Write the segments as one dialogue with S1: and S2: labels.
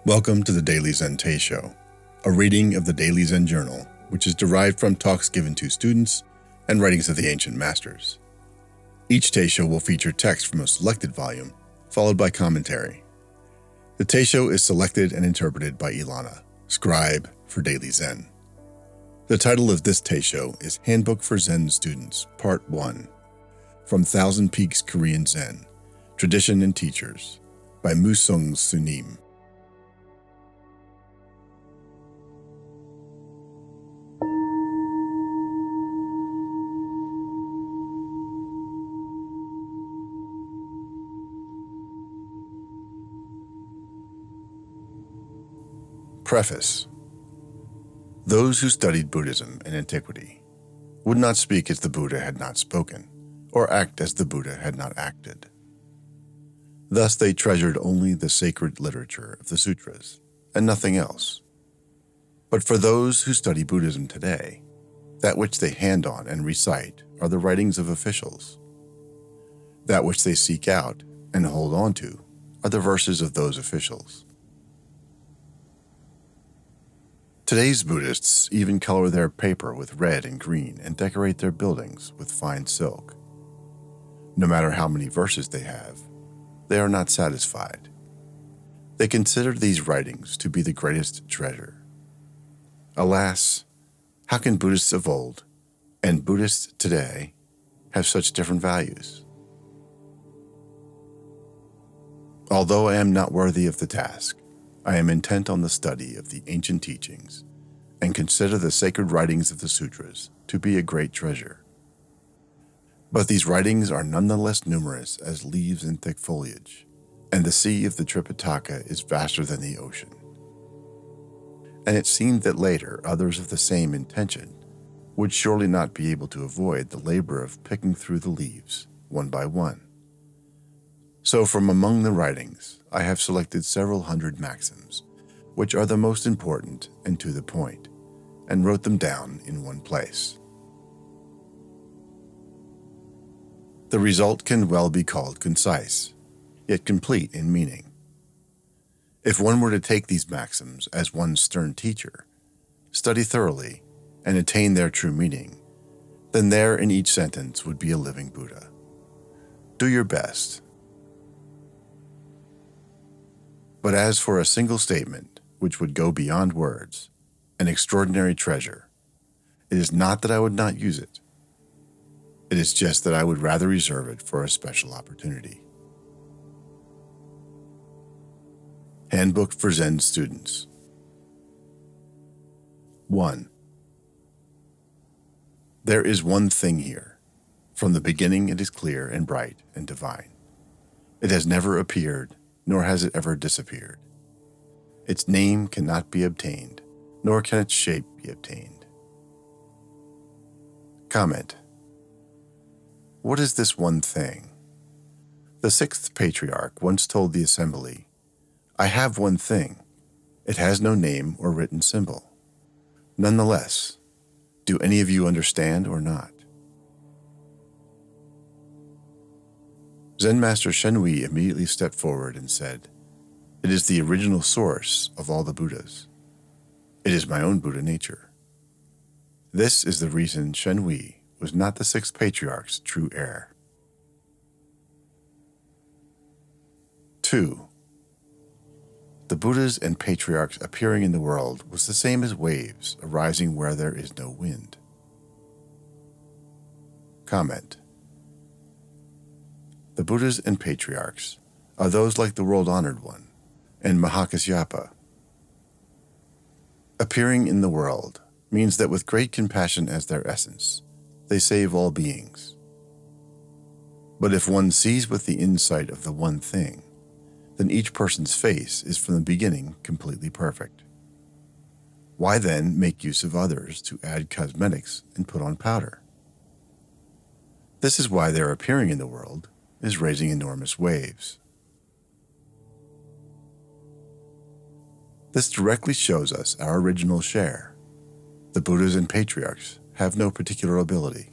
S1: Welcome to the Daily Zen Teisho, a reading of the Daily Zen Journal, which is derived from talks given to students and writings of the ancient masters. Each Teisho will feature text from a selected volume, followed by commentary. The Teisho is selected and interpreted by Ilana, scribe for Daily Zen. The title of this Teisho is Handbook for Zen Students, Part 1, from Thousand Peaks Korean Zen, Tradition and Teachers, by Musung Sunim. Preface. Those who studied Buddhism in antiquity would not speak as the Buddha had not spoken, or act as the Buddha had not acted. Thus they treasured only the sacred literature of the sutras, and nothing else. But for those who study Buddhism today, that which they hand on and recite are the writings of officials. That which they seek out and hold on to are the verses of those officials. Today's Buddhists even color their paper with red and green and decorate their buildings with fine silk. No matter how many verses they have, they are not satisfied. They consider these writings to be the greatest treasure. Alas, how can Buddhists of old and Buddhists today have such different values? Although I am not worthy of the task, I am intent on the study of the ancient teachings and consider the sacred writings of the sutras to be a great treasure. But these writings are nonetheless numerous as leaves in thick foliage, and the sea of the Tripitaka is vaster than the ocean. And it seemed that later others of the same intention would surely not be able to avoid the labor of picking through the leaves one by one. So from among the writings, I have selected several hundred maxims, which are the most important and to the point, and wrote them down in one place. The result can well be called concise, yet complete in meaning. If one were to take these maxims as one's stern teacher, study thoroughly, and attain their true meaning, then there in each sentence would be a living Buddha. Do your best. But as for a single statement, which would go beyond words, an extraordinary treasure, it is not that I would not use it. It is just that I would rather reserve it for a special opportunity. Handbook for Zen Students. 1. There is one thing here. From the beginning it is clear and bright and divine. It has never appeared, nor has it ever disappeared. Its name cannot be obtained, nor can its shape be obtained. Comment. What is this one thing? The sixth patriarch once told the assembly, "I have one thing. It has no name or written symbol. Nonetheless, do any of you understand or not?" Zen Master Shenhui immediately stepped forward and said, "It is the original source of all the Buddhas. It is my own Buddha nature." This is the reason Shenhui was not the sixth patriarch's true heir. 2. The Buddhas and patriarchs appearing in the world was the same as waves arising where there is no wind. Comment. The Buddhas and patriarchs are those like the world-honored one and Mahakasyapa. Appearing in the world means that with great compassion as their essence, they save all beings. But if one sees with the insight of the one thing, then each person's face is from the beginning completely perfect. Why then make use of others to add cosmetics and put on powder? This is why their appearing in the world is raising enormous waves. This directly shows us our original share. The Buddhas and patriarchs have no particular ability.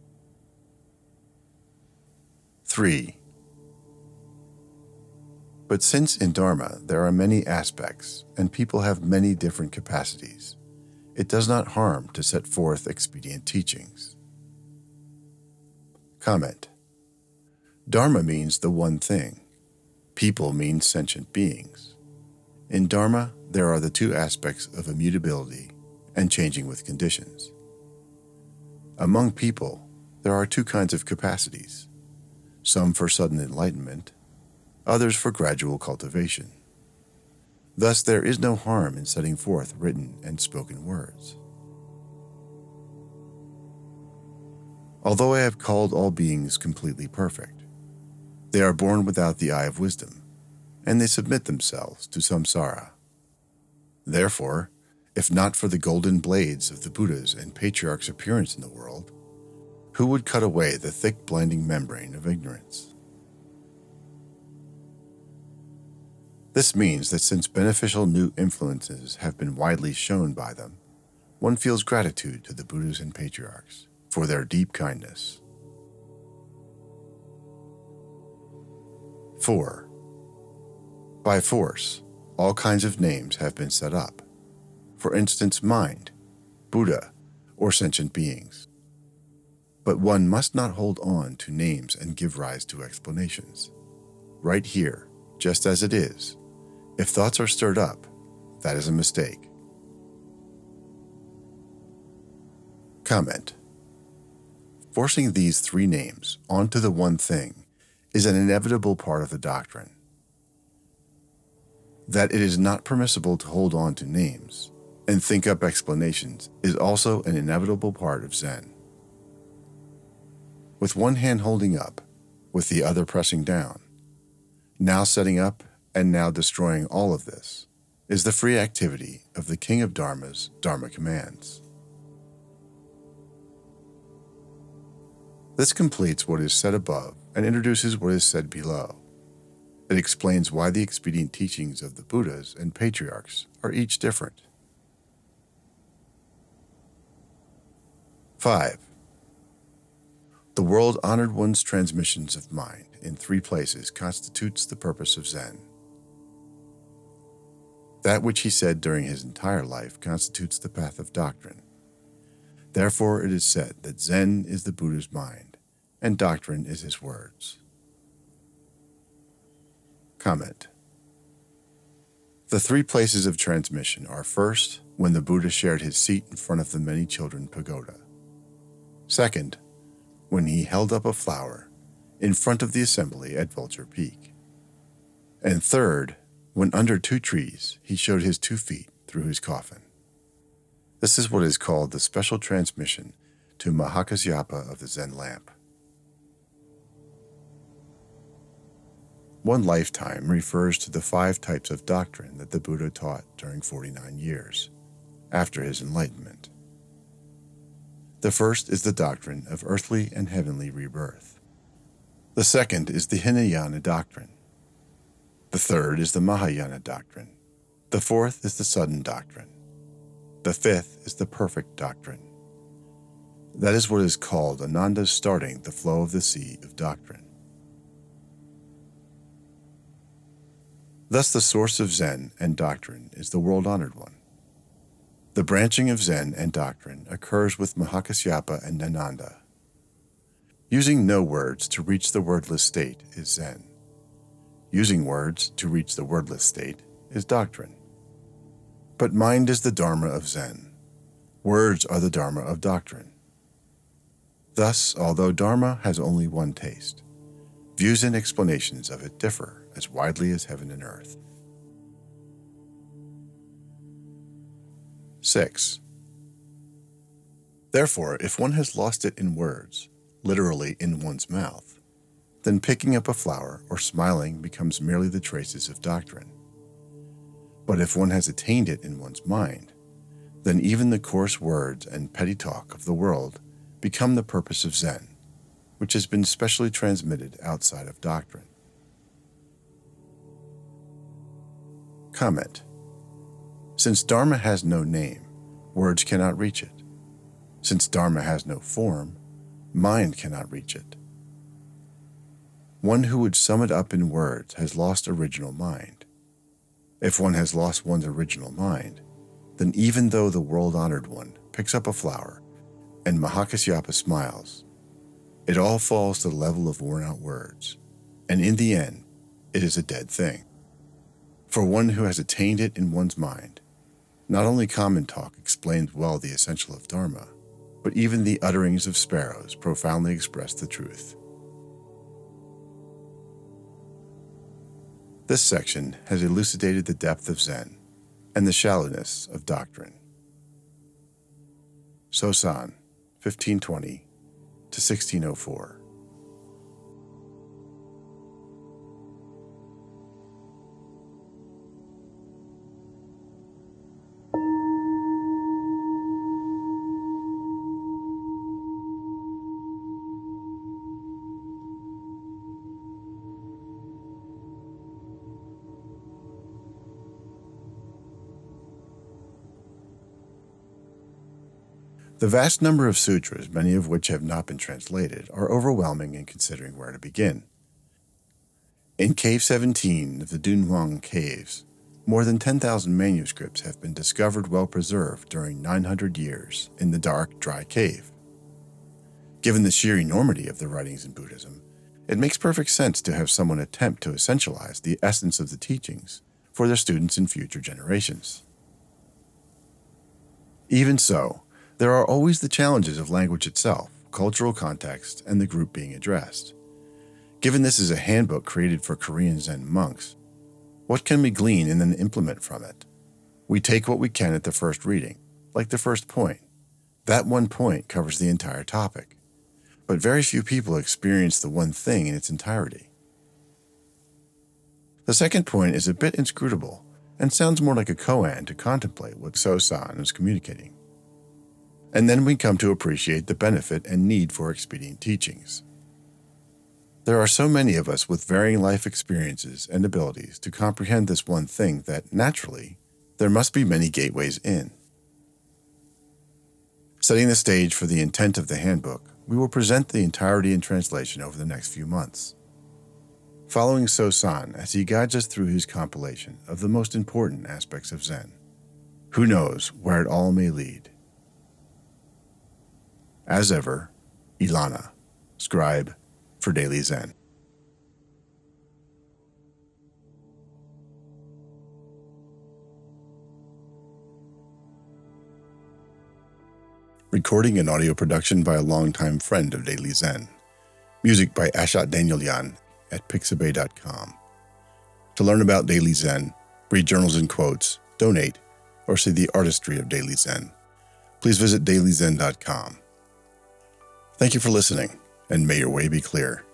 S1: 3. But since in Dharma there are many aspects and people have many different capacities, it does not harm to set forth expedient teachings. Comment. Dharma means the one thing. People means sentient beings. In Dharma, there are the two aspects of immutability and changing with conditions. Among people, there are two kinds of capacities, some for sudden enlightenment, others for gradual cultivation. Thus, there is no harm in setting forth written and spoken words. Although I have called all beings completely perfect, they are born without the eye of wisdom, and they submit themselves to samsara. Therefore, if not for the golden blades of the Buddhas and patriarchs' appearance in the world, who would cut away the thick blinding membrane of ignorance? This means that since beneficial new influences have been widely shown by them, one feels gratitude to the Buddhas and patriarchs for their deep kindness. 4. By force, all kinds of names have been set up. For instance, mind, Buddha, or sentient beings. But one must not hold on to names and give rise to explanations. Right here, just as it is, if thoughts are stirred up, that is a mistake. Comment. Forcing these three names onto the one thing is an inevitable part of the doctrine. That it is not permissible to hold on to names and think up explanations is also an inevitable part of Zen. With one hand holding up, with the other pressing down, now setting up and now destroying all of this, is the free activity of the King of Dharma's Dharma commands. This completes what is said above and introduces what is said below. It explains why the expedient teachings of the Buddhas and patriarchs are each different. 5. The world honored one's transmissions of mind in three places constitutes the purpose of Zen. That which he said during his entire life constitutes the path of doctrine. Therefore, it is said that Zen is the Buddha's mind, and doctrine is his words. Comment. The three places of transmission are first, when the Buddha shared his seat in front of the many children pagoda. Second, when he held up a flower in front of the assembly at Vulture Peak. And third, when under two trees he showed his 2 feet through his coffin. This is what is called the special transmission to Mahakasyapa of the Zen lamp. One lifetime refers to the 5 types of doctrine that the Buddha taught during 49 years, after his enlightenment. The first is the doctrine of earthly and heavenly rebirth. The second is the Hinayana doctrine. The third is the Mahayana doctrine. The fourth is the sudden doctrine. The fifth is the perfect doctrine. That is what is called Ananda's starting the flow of the sea of doctrine. Thus the source of Zen and doctrine is the world-honored one. The branching of Zen and doctrine occurs with Mahakasyapa and Ananda. Using no words to reach the wordless state is Zen. Using words to reach the wordless state is doctrine. But mind is the Dharma of Zen. Words are the Dharma of doctrine. Thus, although Dharma has only one taste, views and explanations of it differ as widely as heaven and earth. 6. Therefore, if one has lost it in words, literally in one's mouth, then picking up a flower or smiling becomes merely the traces of doctrine. But if one has attained it in one's mind, then even the coarse words and petty talk of the world become the purpose of Zen, which has been specially transmitted outside of doctrine. Comment. Since Dharma has no name, words cannot reach it. Since Dharma has no form, mind cannot reach it. One who would sum it up in words has lost original mind. If one has lost one's original mind, then even though the world-honored one picks up a flower and Mahakasyapa smiles, it all falls to the level of worn-out words, and in the end, it is a dead thing. For one who has attained it in one's mind, not only common talk explains well the essential of Dharma, but even the utterings of sparrows profoundly express the truth. This section has elucidated the depth of Zen and the shallowness of doctrine. Sosan, 1520 to 1604. The vast number of sutras, many of which have not been translated, are overwhelming in considering where to begin. In Cave 17 of the Dunhuang Caves, more than 10,000 manuscripts have been discovered well preserved during 900 years in the dark, dry cave. Given the sheer enormity of the writings in Buddhism, it makes perfect sense to have someone attempt to essentialize the essence of the teachings for their students in future generations. Even so, there are always the challenges of language itself, cultural context, and the group being addressed. Given this is a handbook created for Korean Zen monks, what can we glean and then implement from it? We take what we can at the first reading, like the first point. That one point covers the entire topic, but very few people experience the one thing in its entirety. The second point is a bit inscrutable and sounds more like a koan to contemplate what Sosan is communicating. And then we come to appreciate the benefit and need for expedient teachings. There are so many of us with varying life experiences and abilities to comprehend this one thing that, naturally, there must be many gateways in. Setting the stage for the intent of the handbook, we will present the entirety in translation over the next few months. Following Sosan as he guides us through his compilation of the most important aspects of Zen. Who knows where it all may lead? As ever, Ilana, scribe for Daily Zen. Recording and audio production by a longtime friend of Daily Zen. Music by Ashat Danielyan at Pixabay.com. To learn about Daily Zen, read journals and quotes, donate, or see the artistry of Daily Zen, please visit dailyzen.com. Thank you for listening, and may your way be clear.